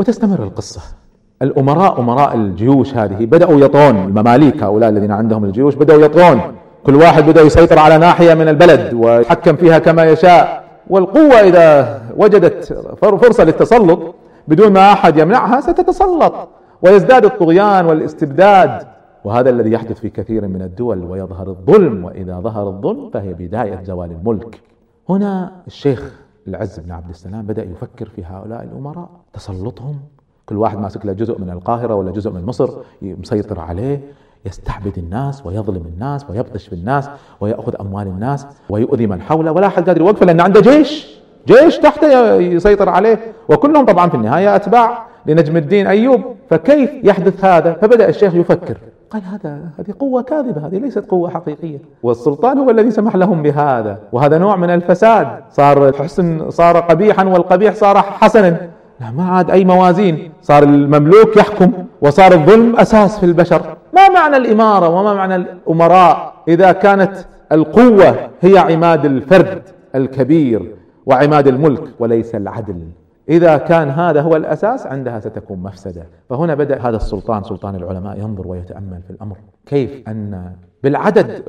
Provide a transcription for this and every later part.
وتستمر القصة. الأمراء، أمراء الجيوش هذه، بدأوا يطغون. المماليك هؤلاء الذين عندهم الجيوش بدأوا يطغون، كل واحد بدأ يسيطر على ناحية من البلد ويحكم فيها كما يشاء. والقوة إذا وجدت فرصة للتسلط بدون ما أحد يمنعها ستتسلط، ويزداد الطغيان والاستبداد. وهذا الذي يحدث في كثير من الدول، ويظهر الظلم، وإذا ظهر الظلم فهي بداية زوال الملك. هنا الشيخ العز بن عبد السلام بدأ يفكر في هؤلاء الأمراء، تسلطهم، كل واحد ماسك له جزء من القاهرة ولا جزء من مصر مسيطر عليه، يستعبد الناس ويظلم الناس ويبطش في الناس ويأخذ أموال الناس ويؤذي من حوله، ولا أحد قادر يوقفه لأن عنده جيش تحته يسيطر عليه، وكلهم طبعا في النهاية أتباع لنجم الدين أيوب. فكيف يحدث هذا؟ فبدأ الشيخ يفكر، قال هذه قوة كاذبة، هذه ليست قوة حقيقية، والسلطان هو الذي سمح لهم بهذا، وهذا نوع من الفساد، صار الحسن صار قبيحا والقبيح صار حسنا، ما عاد أي موازين، صار المملوك يحكم وصار الظلم أساس في البشر. ما معنى الإمارة وما معنى الأمراء إذا كانت القوة هي عماد الفرد الكبير وعماد الملك وليس العدل؟ إذا كان هذا هو الأساس عندها ستكون مفسدة. فهنا بدأ هذا السلطان، سلطان العلماء، ينظر ويتأمل في الأمر، كيف أن بالعدد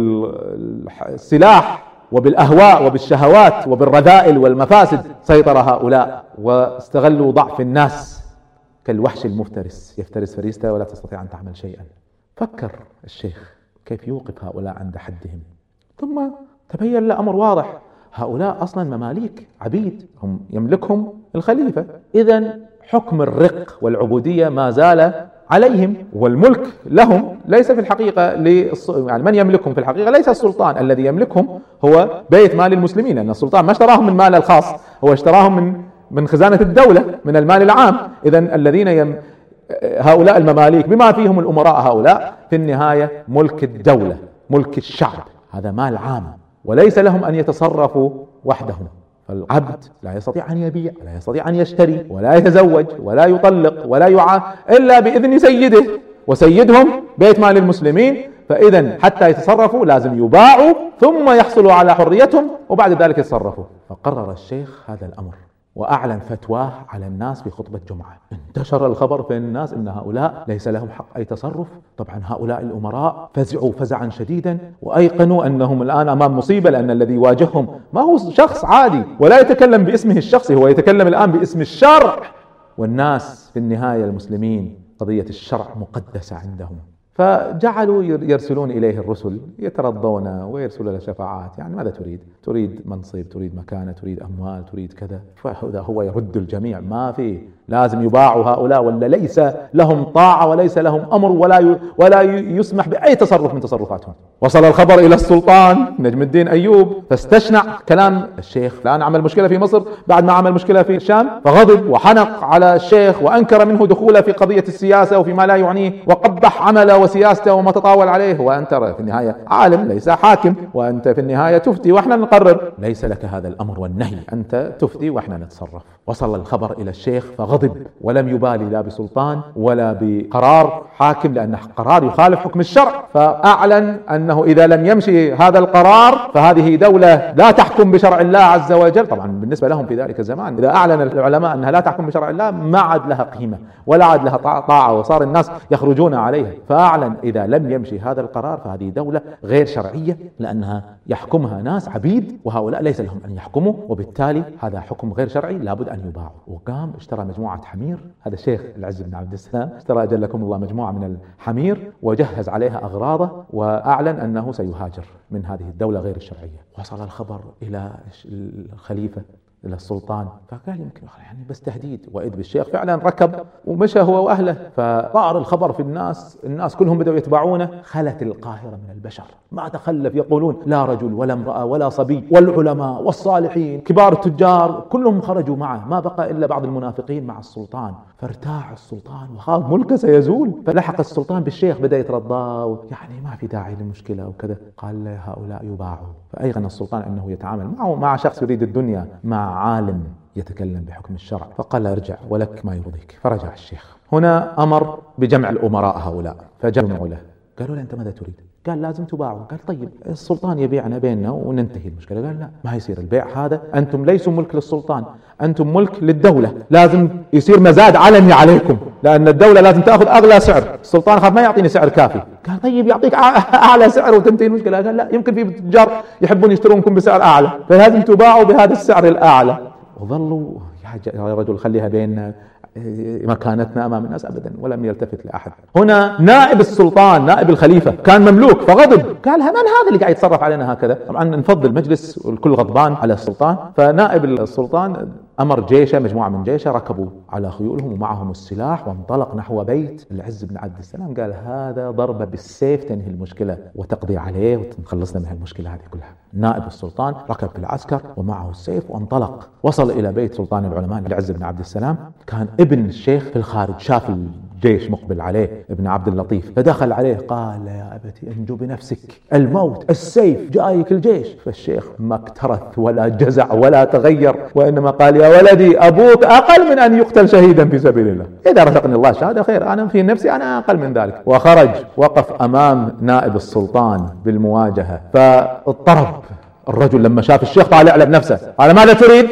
وبالسلاح وبالأهواء وبالشهوات وبالرذائل والمفاسد سيطر هؤلاء واستغلوا ضعف الناس كالوحش المفترس، يفترس فريسته ولا تستطيع أن تعمل شيئا. فكر الشيخ كيف يوقف هؤلاء عند حدهم، ثم تبين له أمر واضح، هؤلاء أصلا مماليك، عبيد، هم يملكهم الخليفة، إذن حكم الرق والعبودية ما زال عليهم، والملك لهم ليس في الحقيقة يعني من يملكهم في الحقيقة ليس السلطان، الذي يملكهم هو بيت مال المسلمين، لأن السلطان ما اشتراهم من مال الخاص، هو اشتراهم من خزانة الدولة، من المال العام. إذن الذين هؤلاء المماليك بما فيهم الأمراء هؤلاء في النهاية ملك الدولة، ملك الشعب، هذا مال عام، وليس لهم أن يتصرفوا وحدهم. فالعبد لا يستطيع أن يبيع ولا يستطيع أن يشتري ولا يتزوج ولا يطلق ولا يعاق إلا بإذن سيده، وسيدهم بيت مال المسلمين، فإذا حتى يتصرفوا لازم يباعوا ثم يحصلوا على حريتهم وبعد ذلك يتصرفوا. فقرر الشيخ هذا الأمر وأعلن فتواه على الناس في خطبة جمعة. انتشر الخبر في الناس أن هؤلاء ليس لهم حق أي تصرف. طبعا هؤلاء الأمراء فزعوا فزعا شديدا وأيقنوا أنهم الآن أمام مصيبة، لأن الذي يواجههم ما هو شخص عادي ولا يتكلم باسمه الشخصي، هو يتكلم الآن باسم الشرع، والناس في النهاية المسلمين قضية الشرع مقدسة عندهم. فجعلوا يرسلون إليه الرسل يترضون ويرسلون له شفاعات، يعني ماذا تريد منصب، تريد مكانة، تريد أموال، تريد كذا. فهذا هو يرد الجميع، ما فيه، لازم يباعوا هؤلاء ولا ليس لهم طاعة وليس لهم أمر ولا يسمح بأي تصرف من تصرفاتهم. وصل الخبر إلى السلطان نجم الدين أيوب فاستشنع كلام الشيخ، الآن عمل مشكلة في مصر بعد ما عمل مشكلة في الشام، فغضب وحنق على الشيخ وأنكر منه دخوله في قضية السياسة وفيما لا يعنيه، وقبح عمله وسياسته وما تطاول عليه. وأنت في النهاية عالم ليس حاكم، وأنت في النهاية تفتي وإحنا نقرر، ليس لك هذا الأمر والنهي، أنت تفتي وإحنا نتصرف. وصل الخبر إلى الشيخ فغضب ولم يبالي لا بسلطان ولا بقرار حاكم، لأن قرار يخالف حكم الشرع، فأعلن أنه إذا لم يمشي هذا القرار فهذه دولة لا تحكم بشرع الله عز وجل. طبعا بالنسبة لهم في ذلك الزمان إذا أعلن العلماء أنها لا تحكم بشرع الله ما عاد لها قيمة ولا عاد لها طاعة، وصار الناس يخرجون عليها. فأعلن إذا لم يمشي هذا القرار فهذه دولة غير شرعية، لأنها يحكمها ناس عبيد وهؤلاء ليس لهم أن يحكموا، وبالتالي هذا حكم غير شرعي لابد أن يباعوا. وقام اشترى مجموعة حمير، هذا الشيخ العز بن عبد السلام اشترى أجلكم الله مجموعة من الحمير وجهز عليها أغراضه، وأعلن أنه سيهاجر من هذه الدولة غير الشرعية. وصل الخبر إلى الخليفة إلى السلطان، فقال يمكن يعني بس تهديد، وإذ بالشيخ فعلا ركب ومشى هو وأهله، فطار الخبر في الناس كلهم بدأوا يتبعونه. خلت القاهرة من البشر، ما تخلف، يقولون لا رجل ولا امرأة ولا صبي، والعلماء والصالحين كبار التجار كلهم خرجوا معه، ما بقى إلا بعض المنافقين مع السلطان. فارتاع السلطان وخاف ملكه سيزول، فلحق السلطان بالشيخ بدأ يترضى، يعني ما في داعي للمشكلة وكذا. قال هؤلاء يباعوا، فأيقن السلطان أنه يتعامل مع شخص يريد الدنيا، مع عالم يتكلم بحكم الشرع. فقال ارجع ولك ما يرضيك، فرجع الشيخ. هنا أمر بجمع الأمراء هؤلاء، فجمعوا له قالوا له أنت ماذا تريد؟ قال لازم تباعوا. قال طيب السلطان يبيعنا بيننا وننتهي المشكلة. قال لا، ما يصير البيع هذا، أنتم ليسوا ملك للسلطان، أنتم ملك للدولة، لازم يصير مزاد علني عليكم، لأن الدولة لازم تأخذ أغلى سعر، السلطان خاف ما يعطيني سعر كافي. قال طيب يعطيك أعلى سعر وتنتهي المشكلة. قال لا، يمكن في تجار يحبون يشترونكم بسعر أعلى، فلازم تباعوا بهذا السعر الأعلى. وظلوا يا رجل خليها بيننا، مكانتنا أمام الناس أبدا، ولم يلتفت لأحد. هنا نائب السلطان، نائب الخليفة كان مملوك، فغضب، قال من هذا اللي قاعد يتصرف علينا هكذا؟ طبعا نفض المجلس والكل غضبان على السلطان، فنائب السلطان أمر جيشه، مجموعة من جيشه ركبوا على خيولهم ومعهم السلاح وانطلق نحو بيت العز بن عبد السلام. قال هذا ضربة بالسيف تنهي المشكلة وتقضي عليه وتخلصنا من المشكلة هذه كلها. نائب السلطان ركب في العسكر ومعه السيف وانطلق، وصل إلى بيت سلطان العلماء العز بن عبد السلام. كان ابن الشيخ في الخارج، شاف الجيش مقبل عليه، ابن عبد اللطيف، فدخل عليه قال يا أبتي انجو بنفسك، الموت، السيف، جايك الجيش. فالشيخ ما اكترث ولا جزع ولا تغير، وإنما قال يا ولدي أبوك أقل من أن يقتل شهيدا في سبيل الله، إذا رزقني الله الشهادة خير، أنا في نفسي أنا أقل من ذلك. وخرج وقف أمام نائب السلطان بالمواجهة، فاضطرب الرجل لما شاف الشيخ طالع على بنفسه. قال ماذا تريد؟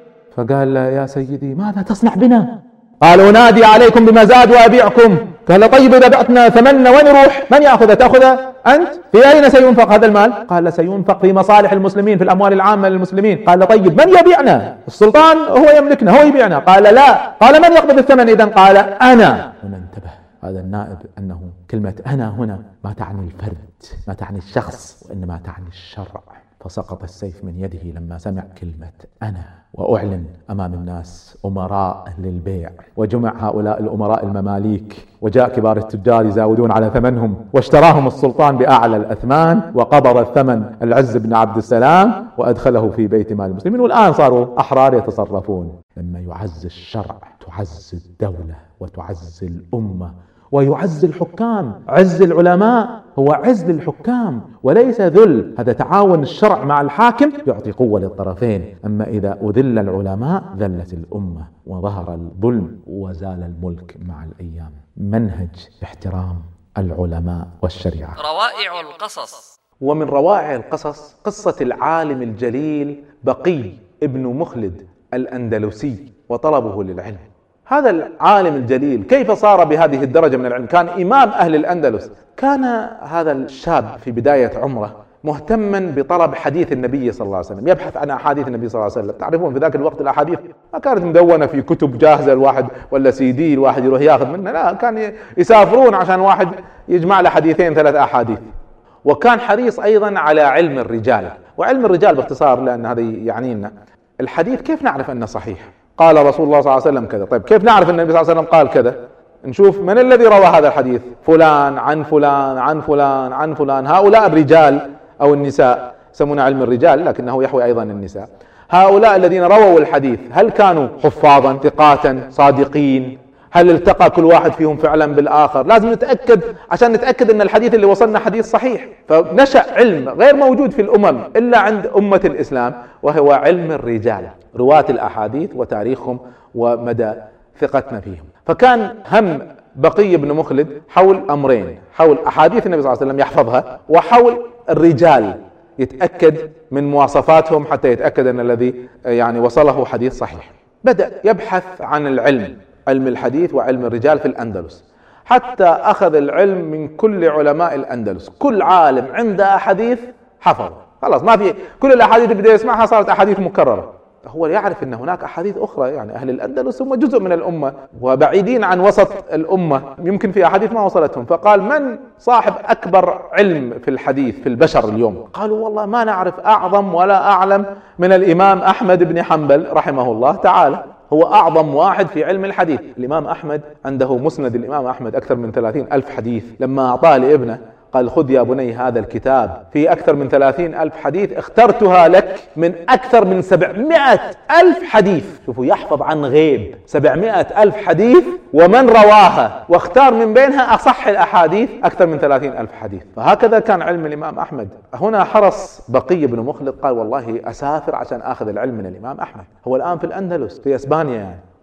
فقال يا سيدي ماذا تصنع بنا؟ قال أنادي عليكم بمزاد وأبيعكم. قال طيب إذا بعتنا ثمننا وين يروح؟ من يأخذه؟ تأخذه أنت؟ في أين سينفق هذا المال؟ قال سينفق في مصالح المسلمين، في الأموال العامة للمسلمين. قال طيب من يبيعنا؟ السلطان هو يملكنا، هو يبيعنا. قال لا. قال من يقبض الثمن إذن؟ قال أنا. هنا انتبه هذا النائب أنه كلمة أنا هنا ما تعني الفرد، ما تعني الشخص، وإنما تعني الشرع. فسقط السيف من يده لما سمع كلمة أنا، وأعلن أمام الناس أمراء للبيع، وجمع هؤلاء الأمراء المماليك، وجاء كبار التجار يزاودون على ثمنهم، واشتراهم السلطان بأعلى الأثمان، وقبض الثمن العز بن عبد السلام وأدخله في بيت مال المسلمين، والآن صاروا أحرار يتصرفون. لما يعز الشرع تعز الدولة وتعز الأمة ويعز الحكام. عز العلماء هو عز للحكام وليس ذل، هذا تعاون الشرع مع الحاكم يعطي قوة للطرفين. أما إذا أذل العلماء ذلت الأمة وظهر الظلم وزال الملك مع الأيام. منهج احترام العلماء والشريعة. روائع القصص. ومن روائع القصص قصة العالم الجليل بقي ابن مخلد الأندلسي وطلبه للعلم. هذا العالم الجليل كيف صار بهذه الدرجة من العلم؟ كان إمام أهل الأندلس. كان هذا الشاب في بداية عمره مهتما بطلب حديث النبي صلى الله عليه وسلم، يبحث عن أحاديث النبي صلى الله عليه وسلم. تعرفون في ذاك الوقت الأحاديث ما كانت مدونة في كتب جاهزة الواحد ولا CD الواحد يروح ياخذ منها، لا، كان يسافرون عشان واحد يجمع له حديثين 3 أحاديث. وكان حريص أيضا على علم الرجال. وعلم الرجال باختصار، لأن هذا يعنينا، الحديث كيف نعرف أنه صحيح؟ قال رسول الله صلى الله عليه وسلم كذا، طيب كيف نعرف أن النبي صلى الله عليه وسلم قال كذا؟ نشوف من الذي روى هذا الحديث، فلان عن فلان عن فلان عن فلان. هؤلاء الرجال أو النساء يسمون علم الرجال لكنه يحوي أيضا النساء. هؤلاء الذين رووا الحديث هل كانوا حفاظا ثقاتا صادقين؟ هل التقى كل واحد فيهم فعلا بالآخر؟ لازم نتأكد عشان نتأكد أن الحديث اللي وصلنا حديث صحيح. فنشأ علم غير موجود في الأمم إلا عند أمة الإسلام، وهو علم الرجال، رواة الأحاديث وتاريخهم ومدى ثقتنا فيهم. فكان هم بقي بن مخلد حول أمرين، حول أحاديث النبي صلى الله عليه وسلم يحفظها، وحول الرجال يتأكد من مواصفاتهم حتى يتأكد أن الذي وصله حديث صحيح. بدأ يبحث عن العلم، علم الحديث وعلم الرجال في الأندلس، حتى أخذ العلم من كل علماء الأندلس. كل عالم عنده أحاديث حفظ، خلاص ما في، كل الأحاديث اللي بدأ يسمعها صارت أحاديث مكررة. هو يعرف أن هناك أحاديث أخرى، أهل الأندلس هم جزء من الأمة وبعيدين عن وسط الأمة، يمكن في أحاديث ما وصلتهم. فقال من صاحب أكبر علم في الحديث في البشر اليوم؟ قالوا والله ما نعرف أعظم ولا أعلم من الإمام أحمد بن حنبل رحمه الله تعالى، هو أعظم واحد في علم الحديث. الإمام أحمد عنده مسند الإمام أحمد أكثر من 30,000 حديث. لما أعطاه لابنه قال خذ يا بني هذا الكتاب في أكثر من 30,000 حديث، اخترتها لك من أكثر من 700,000 حديث. شوفوا، يحفظ عن غيب 700,000 حديث ومن رواها، واختار من بينها أصح الأحاديث أكثر من 30,000 حديث. فهكذا كان علم الإمام أحمد. هنا حرص بقي بن مخلد، قال والله أسافر عشان أخذ العلم من الإمام أحمد. هو الآن في الأندلس في إسبانيا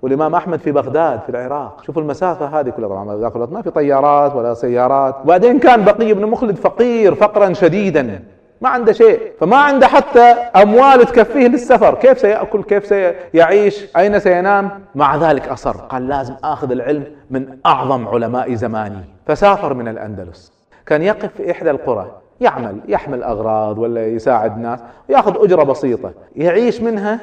والإمام أحمد في بغداد في العراق. شوفوا المسافة هذه كلها. طبعا ذاك الوقت ما في طيارات ولا سيارات. وبعدين كان بقي بن مخلد فقير فقرا شديدا، ما عنده شيء، فما عنده حتى أموال تكفيه للسفر. كيف سيأكل؟ كيف سيعيش؟ أين سينام؟ مع ذلك أصر، قال لازم أخذ العلم من أعظم علماء زماني. فسافر من الأندلس، كان يقف في إحدى القرى يحمل أغراض ولا يساعد ناس ويأخذ أجرة بسيطة يعيش منها،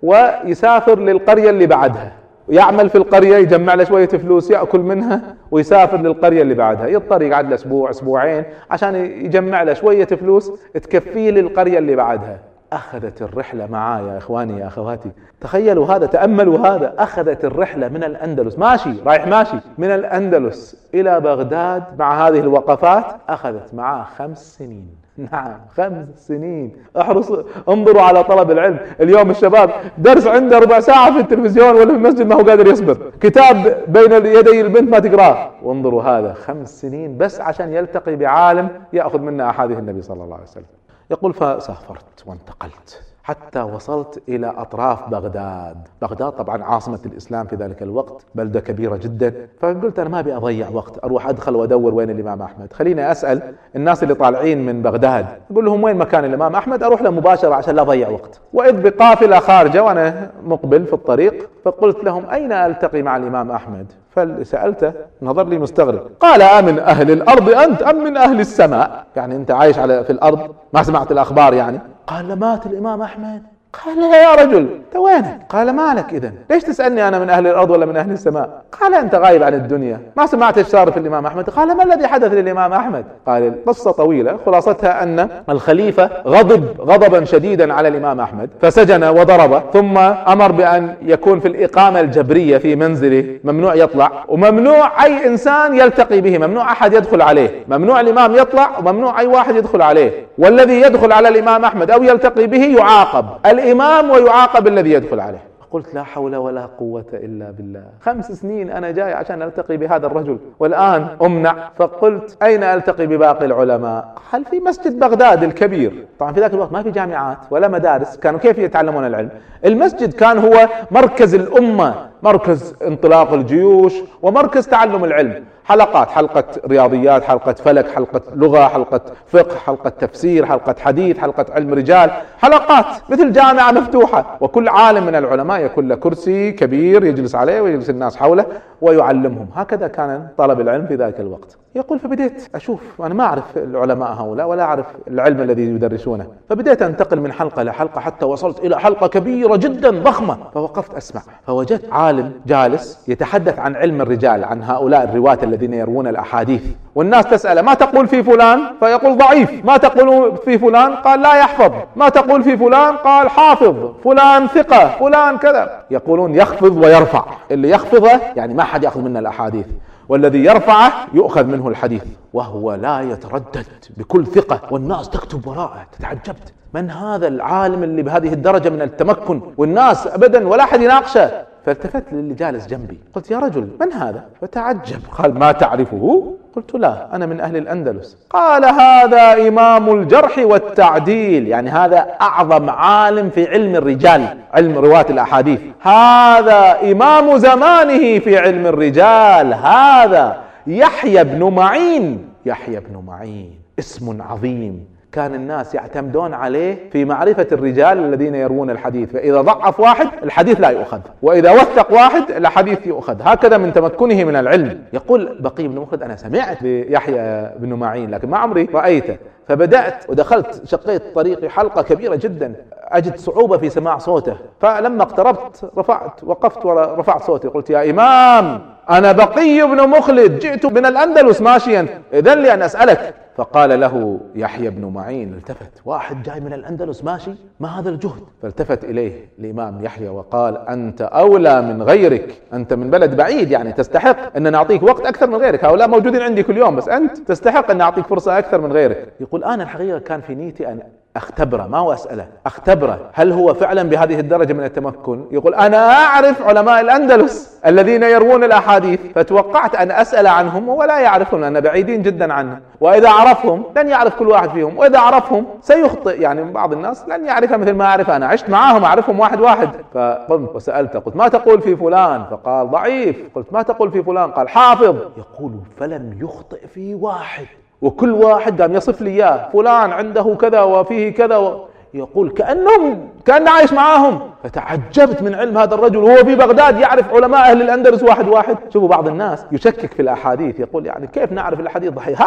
ويسافر للقرية اللي بعدها ويعمل في القرية، يجمع له شوية فلوس يأكل منها ويسافر للقرية اللي بعدها. يضطر يقعد له أسبوع أسبوعين عشان يجمع له شوية فلوس تكفيه للقرية اللي بعدها. أخذت الرحلة معايا يا إخواني يا أخواتي، تخيلوا هذا، تأملوا هذا. أخذت الرحلة من الأندلس ماشي، رايح ماشي من الأندلس إلى بغداد مع هذه الوقفات، أخذت معاه 5 سنين. نعم 5 سنين. انظروا على طلب العلم. اليوم الشباب درس عنده ربع ساعة في التلفزيون ولا في المسجد ما هو قادر يصبر، كتاب بين يدي البنت ما تقراه. وانظروا هذا 5 سنين بس عشان يلتقي بعالم يأخذ منا أحاديث النبي صلى الله عليه وسلم. يقول فسافرت وانتقلت حتى وصلت إلى أطراف بغداد. بغداد طبعا عاصمة الإسلام في ذلك الوقت، بلدة كبيرة جدا. فقلت أنا ما أبي أضيع وقت أروح أدخل وأدور وين الإمام أحمد، خليني أسأل الناس اللي طالعين من بغداد أقول لهم وين مكان الإمام أحمد، أروح له مباشرة عشان لا أضيع وقت. وإذ بقافلة خارجة وأنا مقبل في الطريق، فقلت لهم أين ألتقي مع الإمام أحمد؟ فسألته نظر لي مستغرب، قال أمن أهل الأرض أنت أم من أهل السماء؟ يعني أنت عايش في الأرض ما سمعت الأخبار يعني؟ قال مات الإمام أحمد. قال يا رجل انت وينك؟ قال مالك إذن ليش تسألني أنا من أهل الأرض ولا من أهل السماء؟ قال أنت غايب عن الدنيا ما سمعت ايش صار في الإمام أحمد. قال ما الذي حدث للإمام أحمد؟ قال القصة طويلة، خلاصتها أن الخليفة غضب غضبا شديدا على الإمام أحمد فسجن وضربه، ثم أمر بأن يكون في الإقامة الجبرية في منزله، ممنوع يطلع وممنوع أي إنسان يلتقي به، ممنوع أحد يدخل عليه، ممنوع الإمام يطلع وممنوع أي واحد يدخل عليه، والذي يدخل على الإمام أحمد أو يلتقي به يعاقب الإمام ويعاقب الذي يدخل عليه. قلت لا حول ولا قوة إلا بالله، 5 سنين أنا جاي عشان ألتقي بهذا الرجل والآن أمنع. فقلت أين ألتقي بباقي العلماء؟ قال في مسجد بغداد الكبير. طبعا في ذاك الوقت ما في جامعات ولا مدارس، كانوا كيف يتعلمون العلم؟ المسجد كان هو مركز الأمة، مركز انطلاق الجيوش ومركز تعلم العلم. حلقات، حلقة رياضيات، حلقة فلك، حلقة لغة، حلقة فقه، حلقة تفسير، حلقة حديث، حلقة علم رجال، حلقات مثل جامعة مفتوحة، وكل عالم من العلماء يكون له كرسي كبير يجلس عليه ويجلس الناس حوله ويعلمهم. هكذا كان طلب العلم في ذلك الوقت. يقول فبديت أشوف، أنا ما أعرف العلماء هؤلاء ولا أعرف العلم الذي يدرسونه، فبديت أنتقل من حلقة لحلقة حتى وصلت إلى حلقة كبيرة جدا ضخمة. فوقفت أسمع، فوجدت عالم جالس يتحدث عن علم الرجال، عن هؤلاء الرواة الذين يروون الأحاديث، والناس تسأله ما تقول في فلان؟ فيقول ضعيف. ما تقول في فلان؟ قال لا يحفظ. ما تقول في فلان؟ قال حافظ. فلان ثقة، فلان كذا. يقولون يخفض ويرفع، اللي يخفضه يعني ما حد يأخذ منه الأحاديث، والذي يرفعه يؤخذ منه الحديث، وهو لا يتردد بكل ثقة، والناس تكتب وراءه. تتعجبت من هذا العالم اللي بهذه الدرجة من التمكن، والناس أبدا ولا أحد يناقشه. فالتفت للي جالس جنبي قلت يا رجل من هذا؟ فتعجب، قال ما تعرفه؟ قلت لا أنا من أهل الأندلس. قال هذا إمام الجرح والتعديل، يعني هذا أعظم عالم في علم الرجال، علم رواة الأحاديث، هذا إمام زمانه في علم الرجال، هذا يحيى بن معين. يحيى بن معين اسم عظيم، كان الناس يعتمدون عليه في معرفة الرجال الذين يروون الحديث، فإذا ضعف واحد الحديث لا يؤخذ، وإذا وثق واحد الحديث يؤخذ، هكذا من تمكنه من العلم. يقول بقي بن مخلد أنا سمعت بيحيى بن معين لكن ما عمري رأيته، فبدأت ودخلت شقيت طريقي حلقة كبيرة جدا، أجد صعوبة في سماع صوته، فلما اقتربت وقفت ورفعت صوتي قلت يا إمام أنا بقي بن مخلد، جئت من الأندلس ماشيا، إذن لي أن أسألك. فقال له يحيى بن معين، التفت، واحد جاي من الأندلس ماشي، ما هذا الجهد؟ فالتفت إليه الإمام يحيى وقال أنت أولى من غيرك، أنت من بلد بعيد، يعني تستحق أن نعطيك وقت أكثر من غيرك، هؤلاء موجودين عندي كل يوم بس أنت تستحق أن نعطيك فرصة أكثر من غيرك. يقول أنا الحقيقة كان في نيتي أن اختبره، ما هو أسأله، اختبره هل هو فعلا بهذه الدرجة من التمكن. يقول أنا أعرف علماء الأندلس الذين يروون الأحاديث، فتوقعت أن أسأل عنهم ولا يعرفهم لأن بعيدين جدا عنه، وإذا عرفهم لن يعرف كل واحد فيهم، وإذا عرفهم سيخطئ، يعني بعض الناس لن يعرفها مثل ما أعرف أنا، عشت معاهم أعرفهم واحد واحد. فقمت وسألته، قلت ما تقول في فلان؟ فقال ضعيف. قلت ما تقول في فلان؟ قال حافظ. يقول فلم يخطئ في واحد، وكل واحد قام يصف لي إياه، فلان عنده كذا وفيه كذا يقول كأنه عايش معاهم. فتعجبت من علم هذا الرجل وهو في بغداد يعرف علماء أهل الأندلس واحد واحد. شوفوا بعض الناس يشكك في الأحاديث، يقول يعني كيف نعرف الأحاديث ضحية؟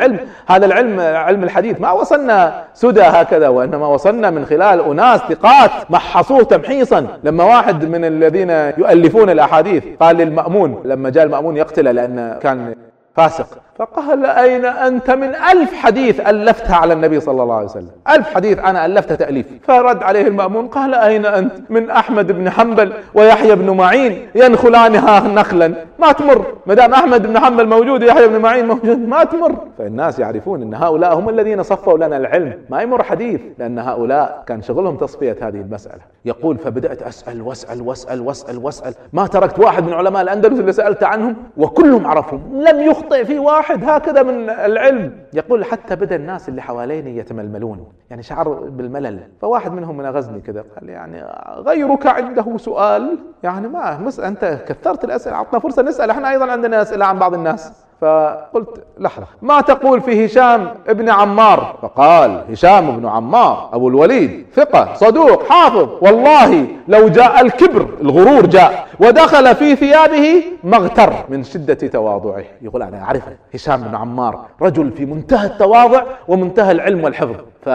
هذا العلم علم الحديث ما وصلنا سدى هكذا، وإنما وصلنا من خلال أناس ثقات محصوه تمحيصا. لما واحد من الذين يؤلفون الأحاديث قال للمأمون لما جاء المأمون يقتله لأن كان فاسق، فقال أين أنت من 1000 حديث ألفتها على النبي صلى الله عليه وسلم، 1000 حديث أنا ألفتها تأليف. فرد عليه المأمون قال أين أنت من أحمد بن حنبل ويحيى بن معين ينخلانها نخلا، ما تمر، مدام أحمد بن حنبل موجود ويحيى بن معين موجود ما تمر. فالناس يعرفون أن هؤلاء هم الذين صفوا لنا العلم، ما يمر حديث، لأن هؤلاء كان شغلهم تصفية هذه المسألة. يقول فبدأت أسأل وأسأل وأسأل وأسأل وأسأل، ما تركت واحد من علماء الأندلس اللي سألت عنهم وكلهم عرفهم، لم يخطئ في واحد، هكذا من العلم. يقول حتى بدأ الناس اللي حواليني يتململون، يعني شعر بالملل. فواحد منهم من غزني كذا قال يعني غيرك عنده سؤال، يعني ما أنت كثرت الأسئلة، عطنا فرصة نسأل، احنا أيضا عندنا أسئلة عن بعض الناس. فقلت لحظة، ما تقول في هشام ابن عمار؟ فقال هشام بن عمار أبو الوليد ثقة صدوق حافظ، والله لو جاء الكبر الغرور جاء ودخل في ثيابه ما اغتر من شدة تواضعه. يقول أنا أعرفه هشام بن عمار رجل في منتهى التواضع ومنتهى العلم والحفظ.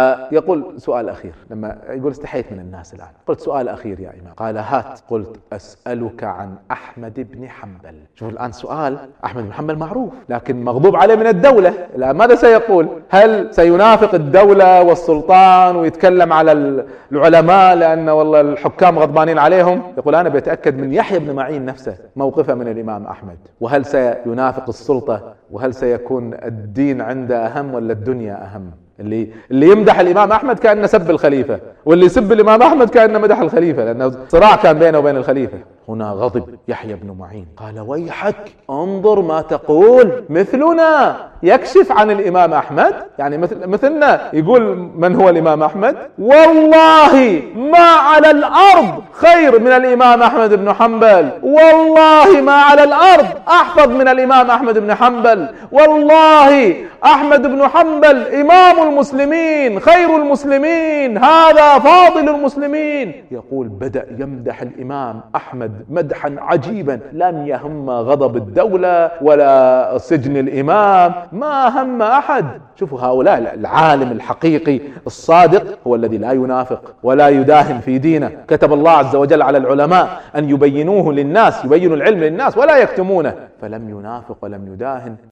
فيقول سؤال أخير، لما يقول استحيت من الناس الآن، قلت سؤال أخير يا إمام. قال هات. قلت أسألك عن أحمد بن حنبل. شوف الآن سؤال، أحمد بن حنبل معروف لكن مغضوب عليه من الدولة، الآن ماذا سيقول؟ هل سينافق الدولة والسلطان ويتكلم على العلماء لأن والله الحكام غضبانين عليهم؟ يقول أنا بيتأكد من يحيى بن معين نفسه موقفه من الإمام أحمد، وهل سينافق السلطة، وهل سيكون الدين عنده أهم ولا الدنيا أهم؟ اللي يمدح الإمام أحمد كأنه سب الخليفة، واللي يسب الإمام أحمد كأنه مدح الخليفة، لأنه صراع كان بينه وبين الخليفة. هنا غضب يحيى بن معين، قال ويحك انظر ما تقول، مثلنا يكشف عن الإمام أحمد، يعني مثلنا يقول من هو الإمام أحمد؟ والله ما على الأرض خير من الإمام أحمد بن حنبل، والله ما على الأرض أحفظ من الإمام أحمد بن حنبل، والله أحمد بن حنبل إمام المسلمين خير المسلمين، هذا فاضل المسلمين. يقول بدأ يمدح الإمام أحمد مدحا عجيبا، لم يهم غضب الدولة ولا سجن الإمام، ما هم أحد. شوفوا هؤلاء، العالم الحقيقي الصادق هو الذي لا ينافق ولا يداهن في دينه. كتب الله عز وجل على العلماء أن يبينوه للناس، يبينوا العلم للناس ولا يكتمونه، فلم ينافق ولم يداهن.